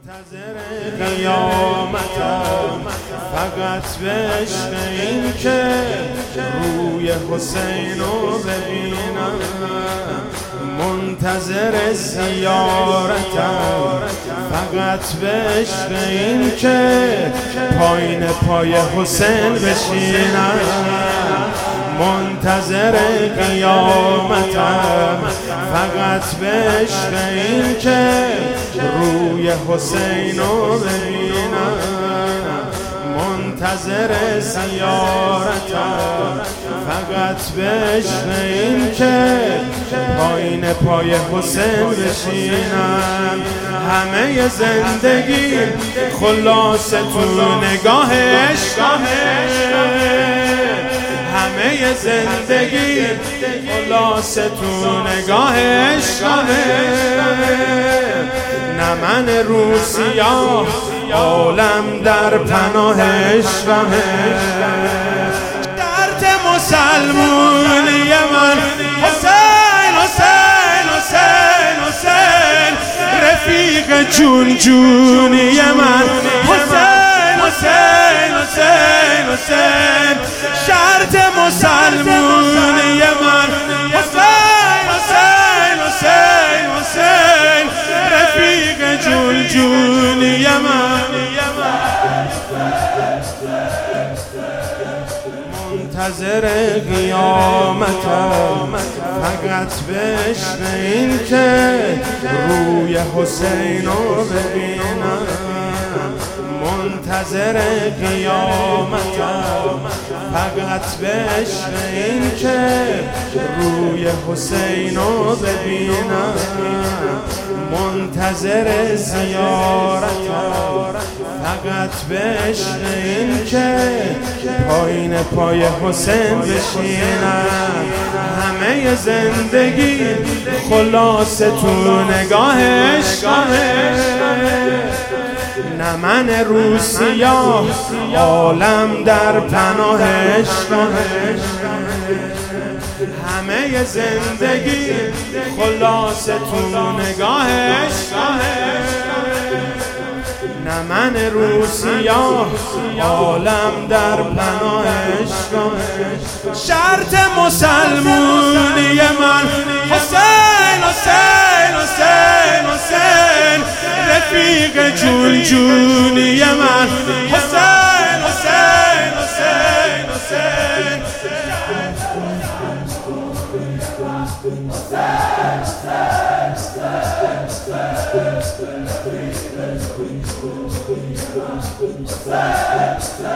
منتظر قیامتم فقط به عشق این که روی حسین رو ببینم، منتظر زیارتم فقط به عشق این که پایین پای حسین بشینم، منتظر قیامتم فقط به عشق این که روی حسین رو ببینم، منتظر زیارتم فقط به عشق این که پایین پای حسین بشینم. همه زندگی خلاصه تو نگاه عشقه، همه زندگی خلاصه تو نگاه عشقه، نه من روسیا عالم در پناه عشقه، درد مسلمونی من حسین حسین حسین حسین، رفیق جون جونی من حسین حسین حسین حسین، شرط مسلمونی من حسین حسین حسین حسین، رفیق جون جونی من، منتظر قیامتم فقط به عشق این که روی حسین رو ببینم، منتظر قیامتم فقط به عشق این که روی حسین رو ببینم، منتظر زیارتم فقط به عشق این که پایین پای حسین بشینم. همه زندگی خلاصه تو نگاه عشقه، نه من روسیا عالم در پناه عشقه، همه زندگی خلاصه تو نگاه عشقه، نه من روسیا عالم در پناه عشقه، شرط مسلمونی من حسین حسین حسین حسین، رفیق جون جونی من حسین حسین حسین حسین، حسین